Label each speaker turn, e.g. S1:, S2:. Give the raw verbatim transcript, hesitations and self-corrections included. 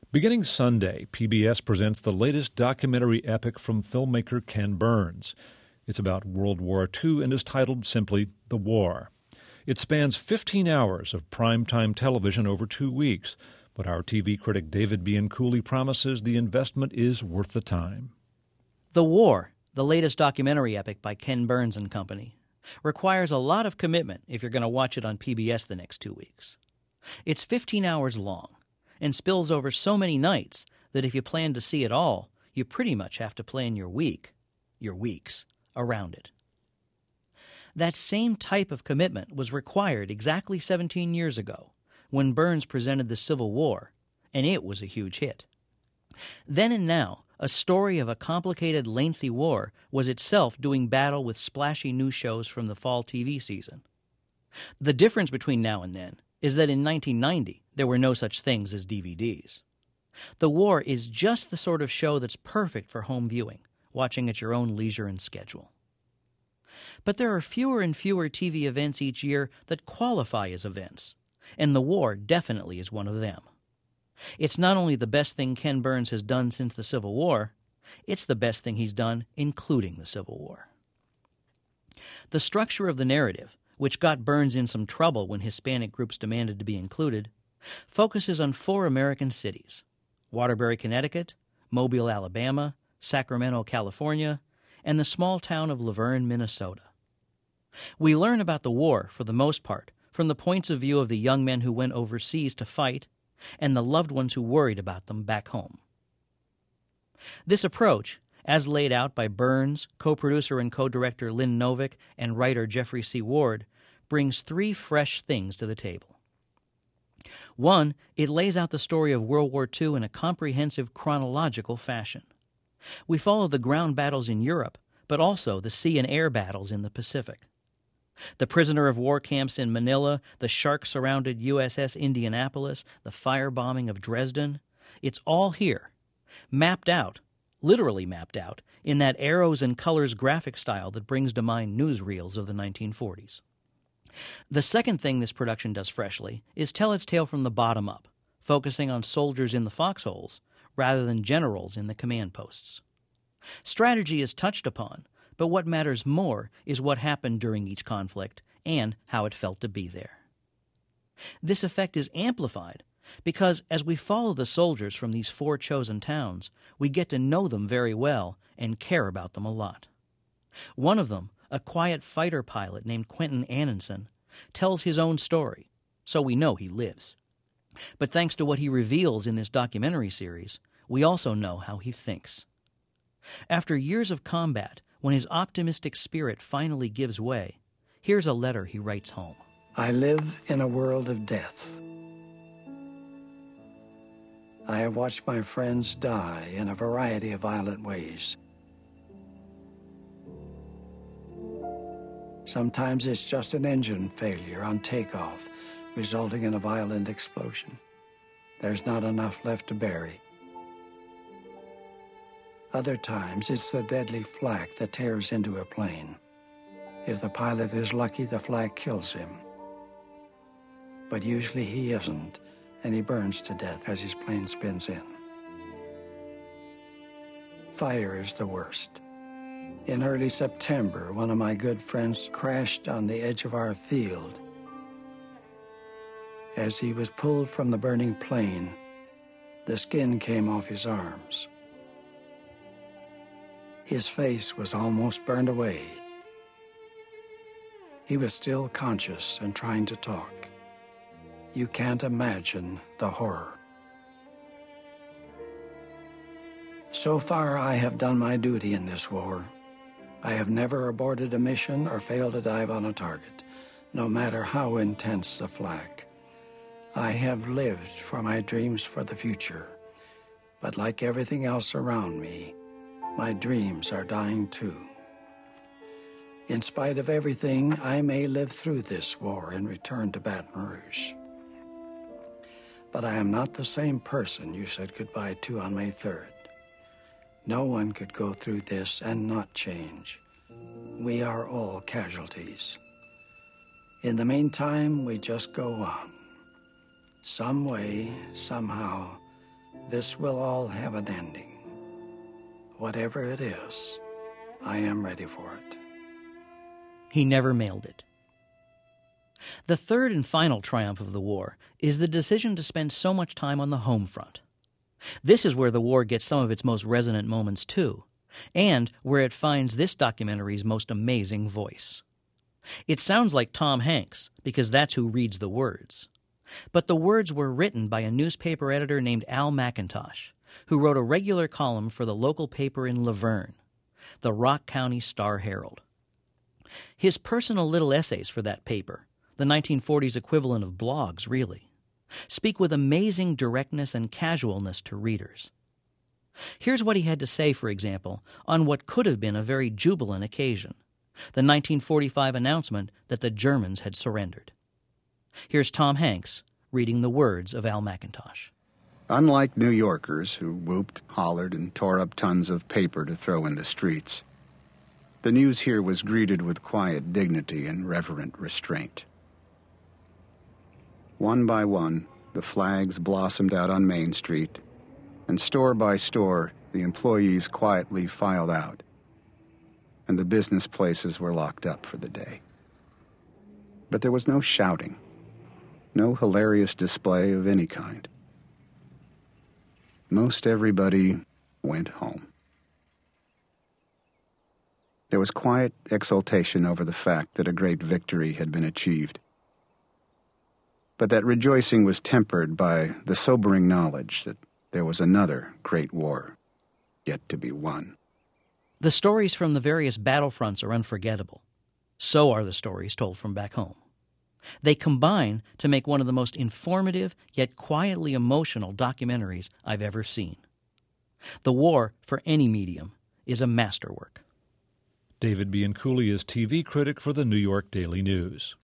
S1: Beginning Sunday, P B S presents the latest documentary epic from filmmaker Ken Burns. It's about World War Two and is titled simply The War. It spans fifteen hours of primetime television over two weeks, but our T V critic David Bianculli promises the investment is worth the time.
S2: The War, the latest documentary epic by Ken Burns and Company, requires a lot of commitment if you're going to watch it on P B S the next two weeks. It's fifteen hours long and spills over so many nights that if you plan to see it all, you pretty much have to plan your week, your weeks, around it. That same type of commitment was required exactly seventeen years ago when Burns presented The Civil War, and it was a huge hit. Then and now, a story of a complicated, lengthy war was itself doing battle with splashy new shows from the fall T V season. The difference between now and then is that in nineteen ninety, there were no such things as D V Ds. The War is just the sort of show that's perfect for home viewing, watching at your own leisure and schedule. But there are fewer and fewer T V events each year that qualify as events, and The War definitely is one of them. It's not only the best thing Ken Burns has done since the Civil War, it's the best thing he's done including the Civil War. The structure of the narrative, which got Burns in some trouble when Hispanic groups demanded to be included, focuses on four American cities: Waterbury, Connecticut, Mobile, Alabama, Sacramento, California, and the small town of Laverne, Minnesota. We learn about the war, for the most part, from the points of view of the young men who went overseas to fight and the loved ones who worried about them back home. This approach, as laid out by Burns, co-producer and co-director Lynn Novick, and writer Jeffrey C. Ward, brings three fresh things to the table. One, it lays out the story of World War Two in a comprehensive chronological fashion. We follow the ground battles in Europe, but also the sea and air battles in the Pacific. The prisoner of war camps in Manila, the shark-surrounded U S S Indianapolis, the firebombing of Dresden, it's all here, mapped out, literally mapped out, in that arrows and colors graphic style that brings to mind newsreels of the nineteen forties. The second thing this production does freshly is tell its tale from the bottom up, focusing on soldiers in the foxholes rather than generals in the command posts. Strategy is touched upon, but what matters more is what happened during each conflict and how it felt to be there. This effect is amplified because as we follow the soldiers from these four chosen towns, we get to know them very well and care about them a lot. One of them, a quiet fighter pilot named Quentin Annenson, tells his own story, so we know he lives. But thanks to what he reveals in this documentary series, we also know how he thinks. After years of combat, when his optimistic spirit finally gives way, here's a letter he writes home.
S3: I live in a world of death. I have watched my friends die in a variety of violent ways. Sometimes it's just an engine failure on takeoff, resulting in a violent explosion. There's not enough left to bury. Other times, it's the deadly flak that tears into a plane. If the pilot is lucky, the flak kills him. But usually he isn't, and he burns to death as his plane spins in. Fire is the worst. In early September, one of my good friends crashed on the edge of our field. As he was pulled from the burning plane, the skin came off his arms. His face was almost burned away. He was still conscious and trying to talk. You can't imagine the horror. So far, I have done my duty in this war. I have never aborted a mission or failed to dive on a target, no matter how intense the flak. I have lived for my dreams for the future, but like everything else around me, my dreams are dying too. In spite of everything, I may live through this war and return to Baton Rouge. But I am not the same person you said goodbye to on May third. No one could go through this and not change. We are all casualties. In the meantime, we just go on. Some way, somehow, This will all have an ending. Whatever it is, I am ready for it.
S2: He never mailed it. The third and final triumph of the war is the decision to spend so much time on the home front. This is where the war gets some of its most resonant moments, too, and where it finds this documentary's most amazing voice. It sounds like Tom Hanks, because that's who reads the words. But the words were written by a newspaper editor named Al McIntosh, who wrote a regular column for the local paper in Laverne, the Rock County Star-Herald. His personal little essays for that paper, the nineteen forties equivalent of blogs, really, speak with amazing directness and casualness to readers. Here's what he had to say, for example, on what could have been a very jubilant occasion, the nineteen forty-five announcement that the Germans had surrendered. Here's Tom Hanks reading the words of Al McIntosh.
S4: Unlike New Yorkers who whooped, hollered, and tore up tons of paper to throw in the streets, the news here was greeted with quiet dignity and reverent restraint. One by one, the flags blossomed out on Main Street, and store by store, the employees quietly filed out, and the business places were locked up for the day. But there was no shouting, no hilarious display of any kind. Most everybody went home. There was quiet exultation over the fact that a great victory had been achieved. But that rejoicing was tempered by the sobering knowledge that there was another great war yet to be won.
S2: The stories from the various battlefronts are unforgettable. So are the stories told from back home. They combine to make one of the most informative yet quietly emotional documentaries I've ever seen. The war, for any medium, is a masterwork.
S1: David Bianculli is T V critic for the New York Daily News.